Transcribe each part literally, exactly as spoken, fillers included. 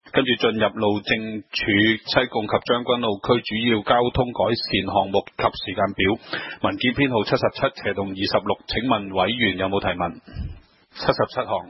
跟住進入路政署西貢及將軍澳區主要交通改善項目及時間表，文件編號七十七斜同二十六，請問委員有冇提問？七十七項。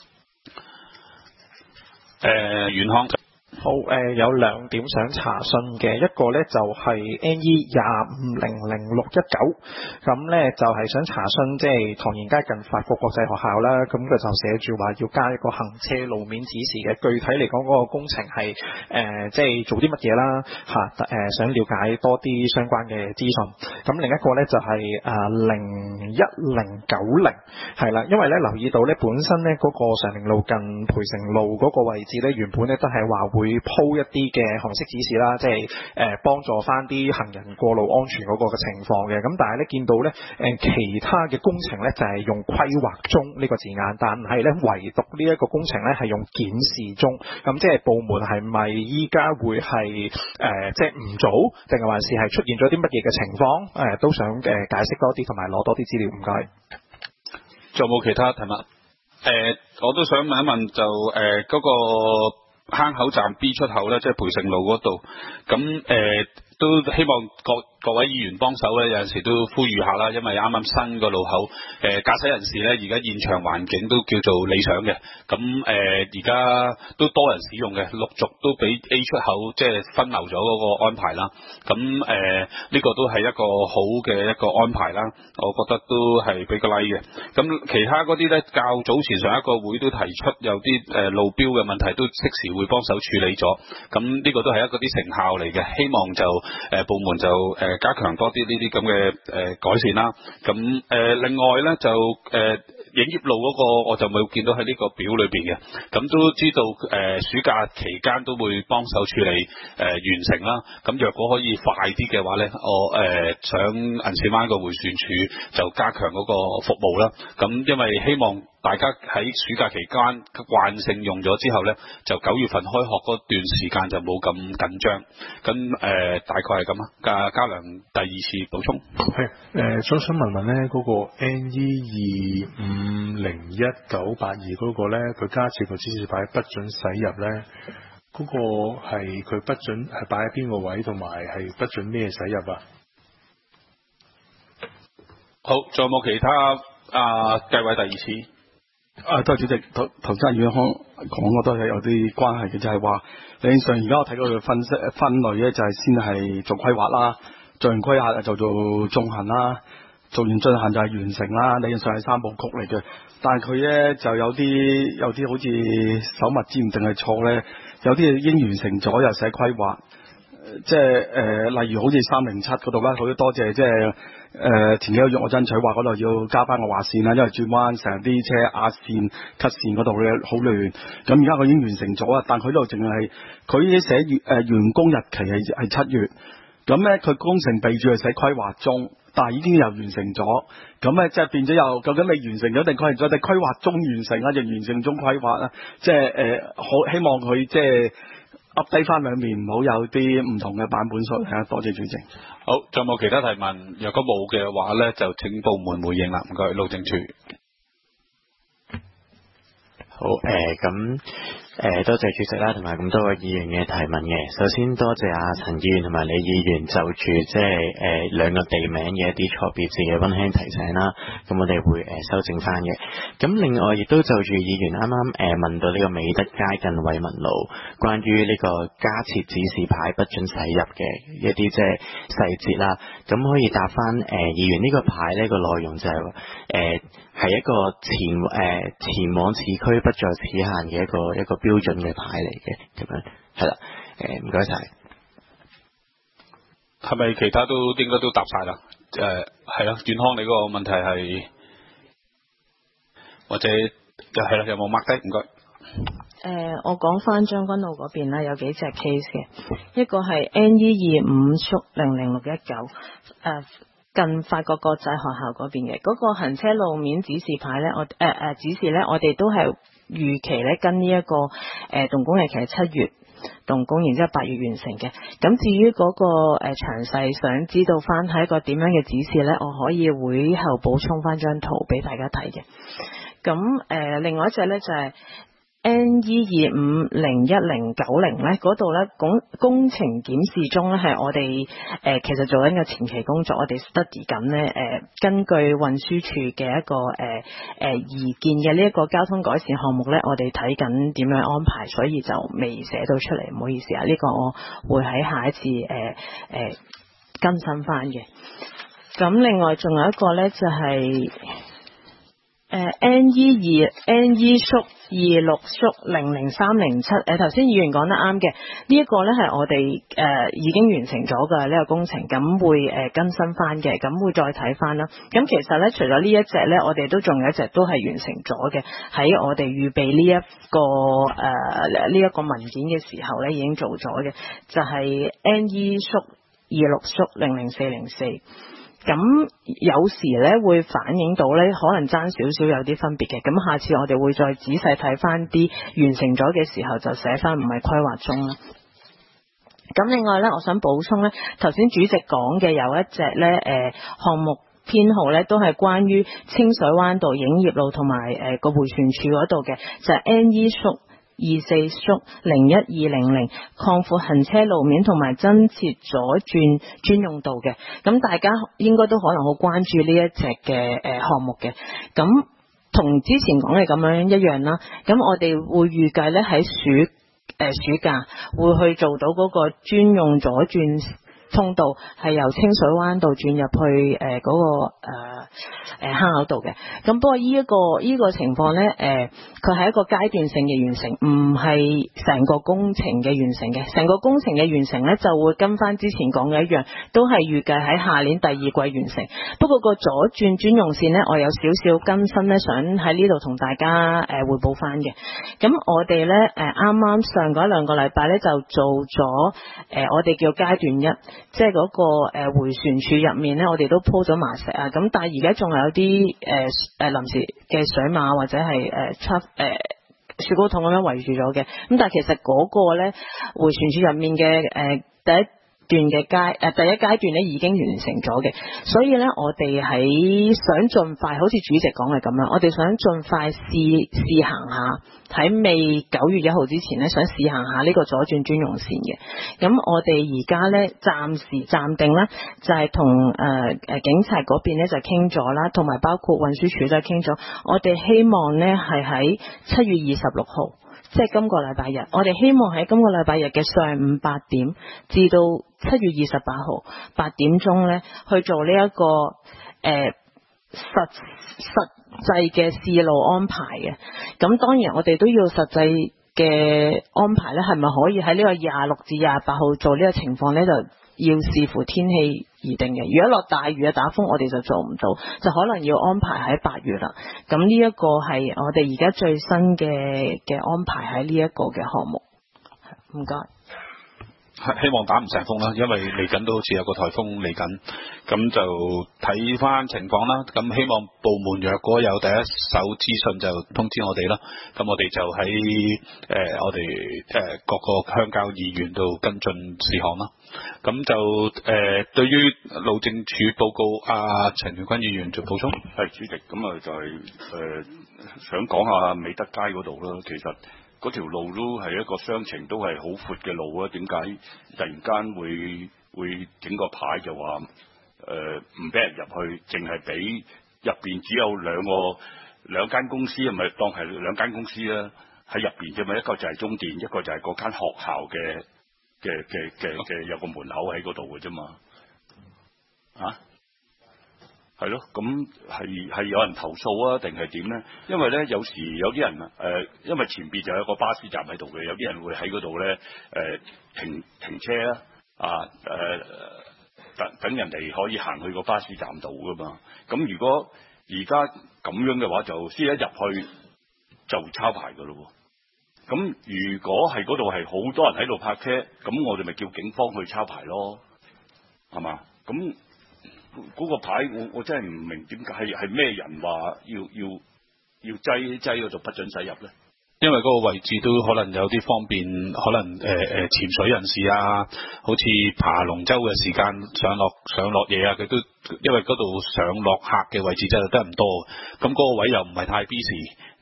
誒，袁康。 好，誒、呃、有兩點想查詢嘅，一個咧就係 N E 廿五零零六一九，咁咧就係、是、想查詢即係唐賢街近法國國際學校啦，咁佢就寫住話要加一個行車路面指示嘅，具體嚟講嗰個工程係誒即係做啲乜嘢啦嚇，誒、呃、想了解多啲相關嘅資訊。咁另一個咧就係誒零一零九零係啦，因為咧留意到咧本身咧嗰、那個常寧路近培成路嗰個位置咧，原本咧都係話會鋪一啲嘅紅色指示啦，即係誒幫助翻啲行人過路安全嗰個嘅情況嘅。咁但係咧見到咧誒其他嘅工程咧就係用規劃中呢個字眼，但係咧唯獨呢一個工程咧係用檢視中。咁即係部門係咪依家會係誒即係唔做，定係還是係出現咗啲乜嘢嘅情況？誒、呃、都想誒解釋多啲，同埋攞多啲資料。唔該。 仲有冇其他題目？誒、呃，我都想問一問就誒嗰、呃那個。坑口站 B 出口咧，即係培盛路嗰度，咁誒、呃、都希望各各位議員幫手咧，有陣時都呼籲下啦，因為啱啱新個路口，誒、呃、駕駛人士咧，而家現場環境都叫做理想嘅，咁誒而家都多人使用嘅，陸續都俾 A 出口即係分流咗嗰個安排啦，咁誒呢個都係一個好嘅一個安排啦，我覺得都係俾個 like 嘅。咁其他嗰啲咧，較早前上一個會都提出有啲誒路標嘅問題，都即時會幫手處理咗，咁呢個都係一個啲成效嚟嘅，希望就誒、呃、部門就誒。呃加強多啲呢啲咁嘅誒改善啦，咁誒、呃、另外咧就誒。呃影業路嗰個我就冇見到喺呢個表裏邊嘅，咁都知道誒、呃、暑假期間都會幫手處理誒、呃、完成啦。咁若果可以快啲嘅話咧，我誒、呃、想銀線灣個迴旋處就加強嗰個服務啦。咁因為希望大家喺暑假期間慣性用咗之後咧，就九月份開學嗰段時間就冇咁緊張。咁誒、呃、大概係咁啊。加嘉良第二次補充。 係誒，想想問問咧，嗰、那個 N E 二五五零一九八二嗰個咧，佢加設個指示牌不准駛入咧，嗰、那個係佢不准係擺喺邊個位，同埋係不准咩駛入啊？ 好，仲有冇其他啊？計位第二次。 啊，多謝主席，頭頭先袁康講嘅都係有啲關係嘅，就係話理論上而家我睇到佢分析分類咧，就係先係做規劃啦，做完規劃就做進行啦。做完進行就係完成啦，理論上係三部曲嚟嘅，但係佢咧就有啲有啲好似手墨之誤定係錯咧，有啲已經完成咗又寫規劃，即係誒、呃、例如好似三零七嗰度啦，好多謝即係誒前幾個月我爭取話嗰度要加翻個劃線啦，因為轉彎成啲車壓線 cut 線嗰度咧好亂，咁而家佢已經完成咗啊，但佢呢度淨係佢已經寫月誒完工日期係係七月，咁咧佢工程備註係寫規劃中。但係已經又完成咗，咁咧即係變咗又究竟你完成咗定規劃咗定規劃中完成啊，定完成中規劃啊？即係誒，好、呃、希望佢即係 update 翻兩面，唔好有啲唔同嘅版本出嚟啊！多謝主席。 好，仲有冇其他提問？若果冇嘅話咧，就請部門回應啦。唔該，路政署。 好誒，咁、呃、誒、呃、多謝主席啦，同埋咁多位議員嘅提問嘅。首先多謝阿陳議員同埋李議員就住即係誒兩個地名嘅一啲錯別字嘅溫馨提醒啦。咁我哋會誒、呃、修正翻嘅。咁另外亦都就住議員啱啱誒問到呢個美德街近惠民路關於呢個加設指示牌不准駛入嘅一啲即係細節啦。咁可以答翻誒、呃、議員呢個牌呢個內容就係話誒係一個前誒、呃、前往此區不在此限嘅一個一個標準嘅牌嚟嘅，咁樣係啦，誒唔該晒。 係咪其他都應該都答晒啦？誒係啦，遠康你嗰個問題係或者係啦，有冇 mark 低？唔該。 誒、呃，我講翻將軍澳嗰邊啦，有幾隻 case 嘅，一個係 N E 二五縮零零六一九誒。近法國國際學校嗰邊嘅嗰個行車路面指示牌咧，我誒誒、呃、指示咧，我哋都係預期咧跟呢、這、一個誒、呃、動工日期係七月動工，然之後八月完成嘅。咁至於嗰、那個誒、呃、詳細想知道翻係一個點樣嘅指示咧，我可以會後補充翻張圖俾大家睇嘅。咁誒、呃、另外一隻咧就係、是。 N E 二五零一零九零咧，嗰度咧工工程檢視中咧，係我哋誒、呃、其實做緊嘅前期工作，我哋 study 緊咧誒，根據運輸署嘅一個誒誒擬建嘅呢一個交通改善項目咧，我哋睇緊點樣安排，所以就未寫到出嚟，唔好意思啊，呢、這個我會喺下一次誒誒、呃呃、更新翻嘅。咁另外仲有一個咧就係、是。誒、呃、N E 二 N E 縮二六縮零零三零七，誒頭先議員講得啱嘅，呢一個咧係我哋誒、呃、已經完成咗嘅呢個工程，咁會誒、呃、更新翻嘅，咁會再睇翻啦。咁其實咧除咗呢一隻咧，我哋都仲有一隻都係完成咗嘅，喺我哋預備呢、這、一個誒呢一個文件嘅時候咧已經做咗嘅，就係、是、N E 縮二六縮零零四零四。咁有時咧會反映到咧可能爭少少有啲分別嘅，咁下次我哋會再仔細睇翻啲完成咗嘅時候就寫翻唔係規劃中啦。咁另外咧，我想補充咧，頭先主席講嘅有一隻咧誒項目編號咧都係關於清水灣道影業路同埋誒個迴旋處嗰度嘅，就係、是、N E 縮二四縮零一二零零擴闊行車路面同埋增設左轉專用道嘅，咁大家應該都可能好關注呢一隻嘅誒項目嘅，咁同之前講嘅咁樣一樣啦，咁我哋會預計咧喺暑誒、呃、暑假會去做到嗰個專用左轉通道係由清水灣道轉入去誒嗰、呃那個誒誒、呃、坑口道嘅，咁不過呢、這、一個呢、這個情況咧誒佢係一個階段性嘅完成，唔係成個工程嘅完成嘅。成個工程嘅完成咧就會跟翻之前講嘅一樣，都係預計喺下年第二季完成。不過個左轉專用線咧，我有少少更新咧，想喺呢度同大家誒、呃、匯報翻嘅。咁我哋咧誒啱啱上嗰兩個禮拜咧就做咗誒、呃、我哋叫階段一。即係嗰個誒迴旋處入面咧，我哋都鋪咗麻石啊，咁但係而家仲有啲誒誒臨時嘅水馬或者係誒出誒雪糕筒咁樣圍住咗嘅，咁但係其實嗰個咧迴旋處入面嘅誒、呃、第一段嘅階誒第一階段咧已經完成咗嘅，所以咧我哋喺想盡快，好似主席講嘅咁樣，我哋想盡快試試行下，喺未九月一號之前咧，想試行下呢個左轉專用線嘅。咁我哋而家咧暫時暫定咧，就係同誒誒警察嗰邊咧就傾咗啦，同埋包括運輸署都傾咗，我哋希望咧係喺七月二十六號。即係今個禮拜日，我哋希望喺今個禮拜日嘅上午八點至到七月二十八號八點鐘咧，去做呢、這、一個誒、呃、實實際嘅試路安排嘅。咁當然我哋都要實際嘅安排咧，係咪可以喺呢個廿六至廿八號做呢個情況咧，就要視乎天氣而定嘅。如果落大雨啊打風，我哋就做唔到，就可能要安排喺八月啦。咁呢一個係我哋而家最新嘅嘅安排喺呢一個嘅項目。唔該。 希望打唔成風啦，因為嚟緊都好似有個颱風嚟緊，咁就睇翻情況啦。咁希望部門若果有第一手資訊就通知我哋啦。咁我哋就喺誒、呃、我哋誒、呃、各個鄉郊議員度跟進事項啦。咁就誒、呃、對於路政署報告，阿、啊、陳元君議員做補充。 係主席，咁啊就係、是、誒、呃、想講下美德街嗰度啦，其實。嗰條路都係一個雙程都係好闊嘅路啊！點解突然間會會整個牌就話誒唔俾人入去，淨係俾入邊只有兩個兩間公司，係咪當係兩間公司啦？喺入邊啫嘛，一個就係中電，一個就係嗰間學校嘅嘅嘅嘅嘅有個門口喺嗰度嘅啫嘛，啊？係咯，咁係係有人投訴啊，定係點咧？因為咧，有時有啲人誒、呃，因為前邊就有一個巴士站喺度嘅，有啲人會喺嗰度咧誒停停車啊，啊誒、呃、等等人哋可以行去個巴士站度噶嘛。咁如果而家咁樣嘅話，就先一入去就抄牌噶咯。咁如果係嗰度係好多人喺度泊車，咁我哋咪叫警方去抄牌咯，係嘛？咁。嗰個牌我我真係唔明點解係係咩人話要要要擠擠嗰度不准駛入咧？ 因為嗰個位置都可能有啲方便，可能誒誒、呃、潛水人士啊，好似爬龍舟嘅時間上落上落嘢啊，佢都因為嗰度上落客嘅位置真係得唔多，咁嗰個位又唔係太 busy，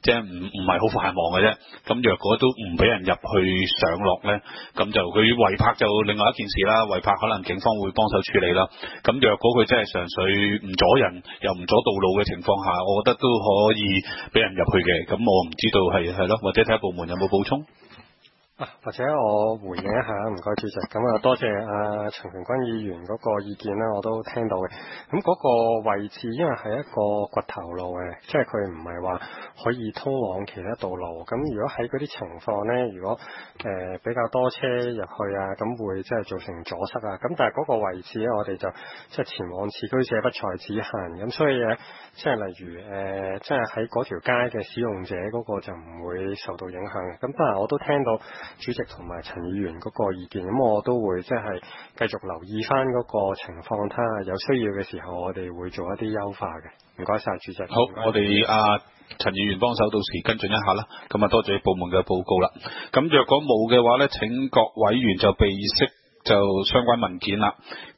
即係唔唔係好繁忙嘅啫。咁若果都唔俾人入去上落咧，咁就佢違泊就另外一件事啦。違泊可能警方會幫手處理啦。咁若果佢真係純粹唔阻人又唔阻道路嘅情況下，我覺得都可以俾人入去嘅。咁我唔知道係係咯，或者睇下部門有冇補充。 啊，或者我回應一下，唔該主席。咁啊，多謝阿陳權君議員嗰個意見啦，我都聽到嘅。咁嗰個位置，因為係一個掘頭路嘅，即係佢唔係話可以通往其他道路。咁如果喺嗰啲情況咧，如果誒、呃、比較多車入去啊，咁會即係造成阻塞啊。咁但係嗰個位置咧，我哋就即係前往此居者不在此限。咁所以咧，即係例如誒、呃，即係喺嗰條街嘅使用者嗰個就唔會受到影響嘅。咁但係我都聽到主席同埋陳議員嗰個意見，咁我都會即係繼續留意翻嗰個情況，睇下有需要嘅時候，我哋會做一啲優化嘅。唔該晒，主席。 好，我哋阿陳議員幫手到時跟進一下啦。咁啊，多謝部門嘅報告啦。咁若果冇嘅話咧，請各委員就備悉就相關文件啦。